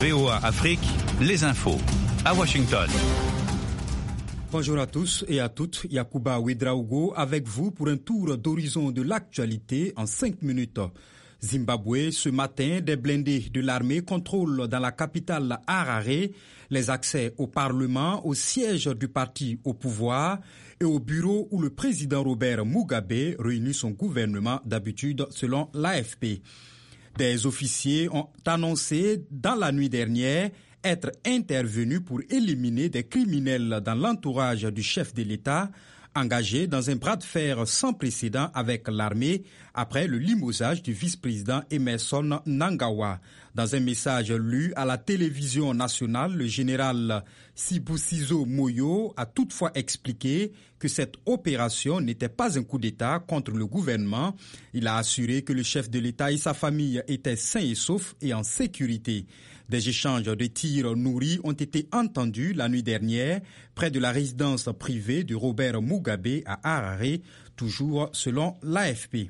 VOA Afrique, les infos, à Washington. Bonjour à tous et à toutes, Yacouba Ouedraogo avec vous pour un tour d'horizon de l'actualité en 5 minutes. Zimbabwe, ce matin, des blindés de l'armée contrôlent dans la capitale Harare les accès au Parlement, au siège du parti au pouvoir et au bureau où le président Robert Mugabe réunit son gouvernement d'habitude selon l'AFP. Des officiers ont annoncé dans la nuit dernière être intervenus pour éliminer des criminels dans l'entourage du chef de l'État, engagé dans un bras de fer sans précédent avec l'armée après le limogeage du vice-président Emmerson Mnangagwa. Dans un message lu à la télévision nationale, le général Sibusiso Moyo a toutefois expliqué que cette opération n'était pas un coup d'État contre le gouvernement. Il a assuré que le chef de l'État et sa famille étaient sains et saufs et en sécurité. Des échanges de tirs nourris ont été entendus la nuit dernière près de la résidence privée de Robert Mugabe à Harare, toujours selon l'AFP.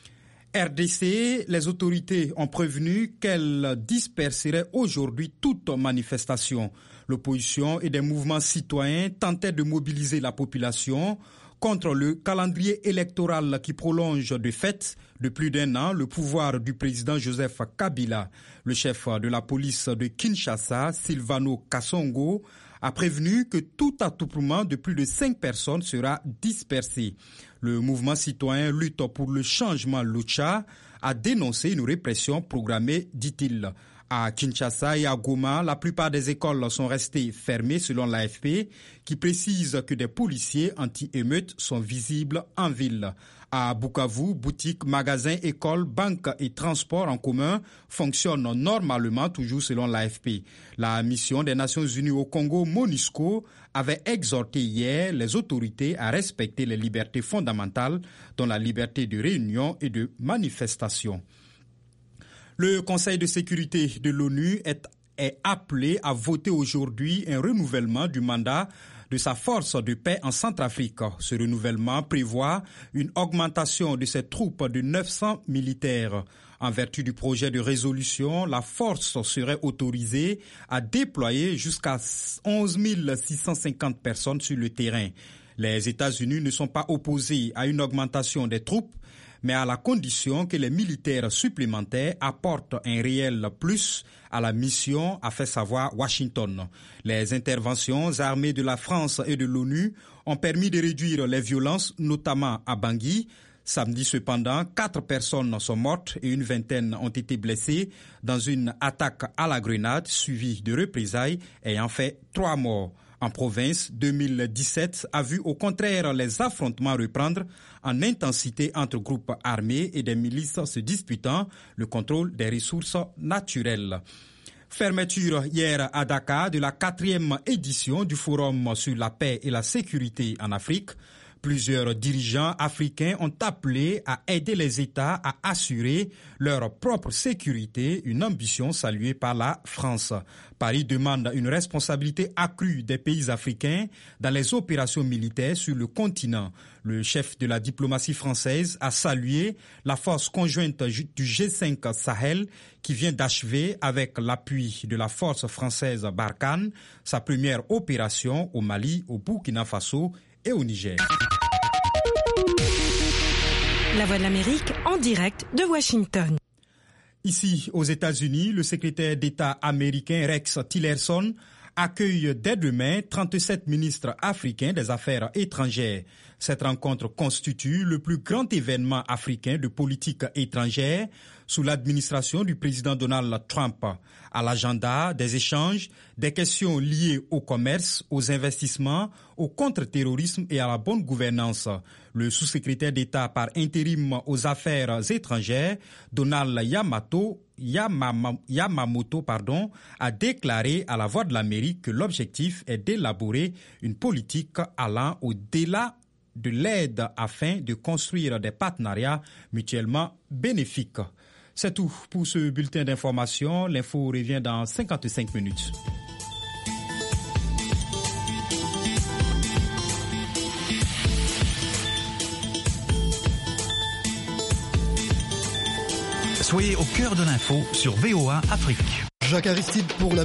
RDC, les autorités ont prévenu qu'elles disperseraient aujourd'hui toute manifestation. L'opposition et des mouvements citoyens tentaient de mobiliser la population contre le calendrier électoral qui prolonge de fait de plus d'1 an le pouvoir du président Joseph Kabila. Le chef de la police de Kinshasa, Silvano Kasongo, a prévenu que tout attroupement de plus de 5 personnes sera dispersé. Le mouvement citoyen Lutte pour le changement Lucha a dénoncé une répression programmée, dit-il. À Kinshasa et à Goma, la plupart des écoles sont restées fermées selon l'AFP, qui précise que des policiers anti-émeutes sont visibles en ville. À Bukavu, boutiques, magasins, écoles, banques et transports en commun fonctionnent normalement, toujours selon l'AFP. La mission des Nations Unies au Congo, MONUSCO, avait exhorté hier les autorités à respecter les libertés fondamentales, dont la liberté de réunion et de manifestation. Le Conseil de sécurité de l'ONU est appelé à voter aujourd'hui un renouvellement du mandat de sa force de paix en Centrafrique. Ce renouvellement prévoit une augmentation de ses troupes de 900 militaires. En vertu du projet de résolution, la force serait autorisée à déployer jusqu'à 11 650 personnes sur le terrain. Les États-Unis ne sont pas opposés à une augmentation des troupes, mais à la condition que les militaires supplémentaires apportent un réel plus à la mission, a fait savoir Washington. Les interventions armées de la France et de l'ONU ont permis de réduire les violences, notamment à Bangui. Samedi cependant, 4 personnes sont mortes et une vingtaine ont été blessées dans une attaque à la grenade suivie de représailles ayant fait 3 morts. En province, 2017 a vu au contraire les affrontements reprendre en intensité entre groupes armés et des milices se disputant le contrôle des ressources naturelles. Fermeture hier à Dakar de la 4e édition du Forum sur la paix et la sécurité en Afrique. Plusieurs dirigeants africains ont appelé à aider les États à assurer leur propre sécurité, une ambition saluée par la France. Paris demande une responsabilité accrue des pays africains dans les opérations militaires sur le continent. Le chef de la diplomatie française a salué la force conjointe du G5 Sahel qui vient d'achever avec l'appui de la force française Barkhane sa première opération au Mali, au Burkina Faso et au Niger. La Voix de l'Amérique en direct de Washington. Ici, aux États-Unis, le secrétaire d'État américain Rex Tillerson accueille dès demain 37 ministres africains des Affaires étrangères. Cette rencontre constitue le plus grand événement africain de politique étrangère sous l'administration du président Donald Trump. À l'agenda des échanges, des questions liées au commerce, aux investissements, au contre-terrorisme et à la bonne gouvernance. Le sous-secrétaire d'État par intérim aux Affaires étrangères, Donald Yamamoto, a déclaré à la Voix de l'Amérique que l'objectif est d'élaborer une politique allant au-delà de l'aide afin de construire des partenariats mutuellement bénéfiques. C'est tout pour ce bulletin d'information. L'info revient dans 55 minutes. Soyez au cœur de l'info sur VOA Afrique. Jacques Aristide pour la